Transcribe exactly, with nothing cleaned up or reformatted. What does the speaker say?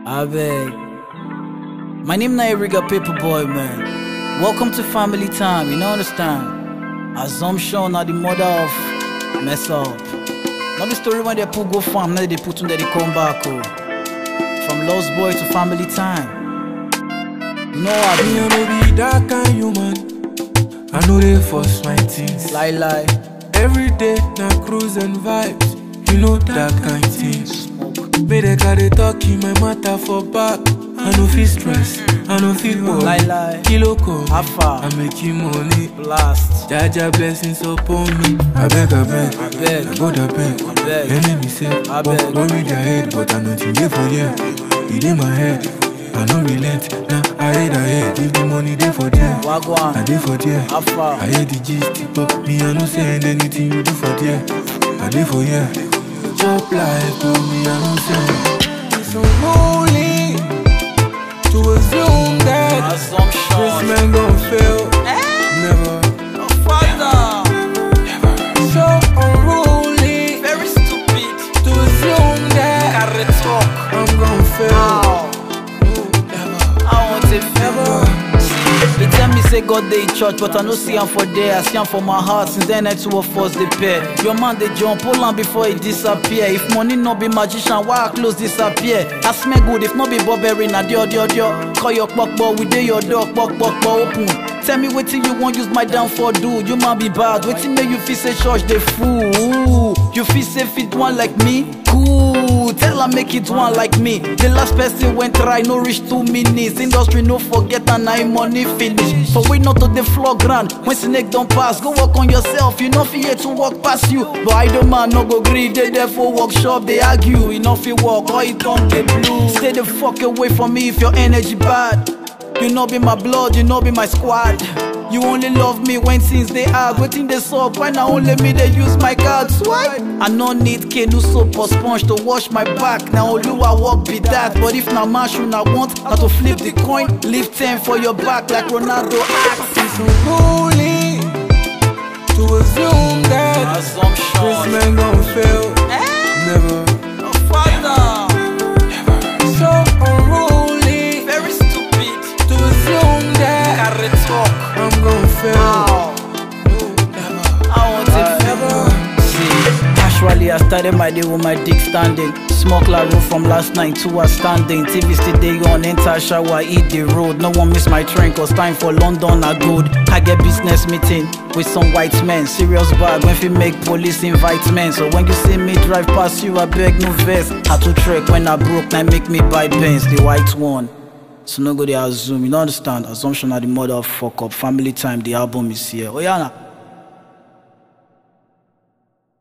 I beg. My name na Eriga Paperboy, man. Welcome to family time, you know understand? Assumption are the mother of mess up. Not the story when they put go farm, now they put on they come back. Oh. From lost boy to family time. You know what? Me I know be that kind human. I know they force my things. Lie lie. Every day na cruise and vibes. You know that kind things. May they carry talk in my matter for back. I no feel stress, I no feel worry. Lie lie. Kilo come, Alpha. I making money. Blast. Jaja blessings upon me. I beg, I beg, I beg. I go to beg. I beg. Enemy say, I but beg. worry their head, but I nothing there for you. It in my head, I no relent. Now I hate, I hate. Give the money there for them. Wagwan. I did for there. Alpha. I hate the gist, but me I no saying anything you do for there. I did for yeah. Chop life, but me I no say. It's unholy to assume that Assumption. this man gon' fail. Never. Oh, father. So unruly Very stupid. to assume that Carry talk. I'm gon' fail. Ow. Never. I want it Never. He tell me say God dey church, but I no see him for there. I see him for my heart. Since then, I two of us they pair. Your man they jump, hold on before he disappear. If money no be magician, why our clothes disappear? I smell good, if no be Burberry, na dio dio dio. Call your buck boy, we dey your dog, buck buck boy open. Tell me wetin you want use my downfall do. You man be bad, wetin make you feel say church dey fool? You feel say fit one like me? Cool, tell her make it one like me. The last person went try, no reach two minutes. Industry no forget and I money finish. For we not to the floor ground, when snake don't pass, go work on yourself. You know fear to walk past you. But I don't man no go gree, they there for workshop, they argue. You know fi walk or it don't get blue. Stay the fuck away from me if your energy bad. You know be my blood, you know be my squad. You only love me when things they hard. Waiting they suck, why now only me they use my cards? Why? I no need canoe soap or sponge to wash my back. Now Oluwa walk be that. But if now mash you now want, now to flip the coin, leave ten for your back like Ronaldo acts. It's unholy to assume that this Assumption. man gon' fail. Never. Oh, father. So unruly Very stupid. to assume that Carry talk. I'm gon' fail. Ow. Never. I want it Never. See, casually I started my day with my dick standing. Smoke like road from last night to a standing. T V still day on, enter shower, eat the road. No one miss my train cause time for London are good. I get business meeting with some white men. Serious bag when we make police invite men. So when you see me drive past you, I beg no vest. Had to trek when I broke, now make me buy Benz, the white one. So no go they assume, you don't understand. Assumption are the mother of fuck up. Family time, the album is here. Oh yeah, nah.